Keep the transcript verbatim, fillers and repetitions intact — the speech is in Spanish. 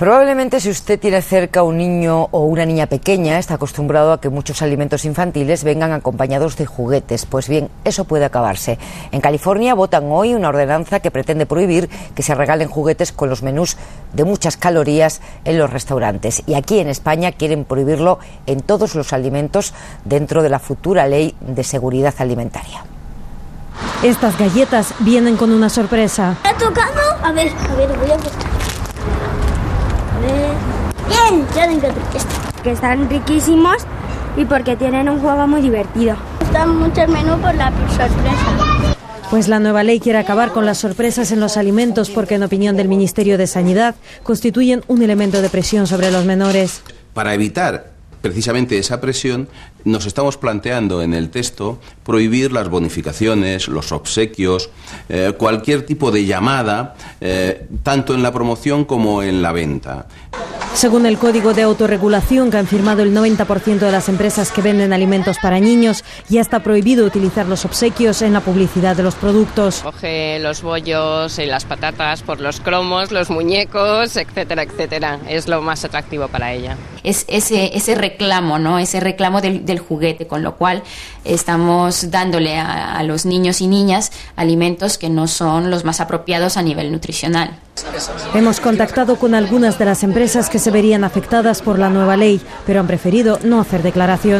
Probablemente si usted tiene cerca un niño o una niña pequeña, está acostumbrado a que muchos alimentos infantiles vengan acompañados de juguetes. Pues bien, eso puede acabarse. En California votan hoy una ordenanza que pretende prohibir que se regalen juguetes con los menús de muchas calorías en los restaurantes. Y aquí en España quieren prohibirlo en todos los alimentos dentro de la futura ley de seguridad alimentaria. Estas galletas vienen con una sorpresa. ¿Está tocando? A ver, a ver, voy a buscar. Bien, ya tengo esto. Que están riquísimos y porque tienen un juego muy divertido. Están mucho el menú por la sorpresa. Pues la nueva ley quiere acabar con las sorpresas en los alimentos porque, en opinión del Ministerio de Sanidad, constituyen un elemento de presión sobre los menores. Para evitar precisamente esa presión, nos estamos planteando en el texto prohibir las bonificaciones, los obsequios, eh, cualquier tipo de llamada, eh, tanto en la promoción como en la venta. Según el Código de Autorregulación que han firmado el noventa por ciento de las empresas que venden alimentos para niños, ya está prohibido utilizar los obsequios en la publicidad de los productos. Coge los bollos y las patatas por los cromos, los muñecos, etcétera, etcétera. Es lo más atractivo para ella. Es ese, ese reclamo, ¿no? Ese reclamo del, del juguete, con lo cual estamos dándole a, a los niños y niñas alimentos que no son los más apropiados a nivel nutricional. Hemos contactado con algunas de las empresas que se verían afectadas por la nueva ley, pero han preferido no hacer declaración.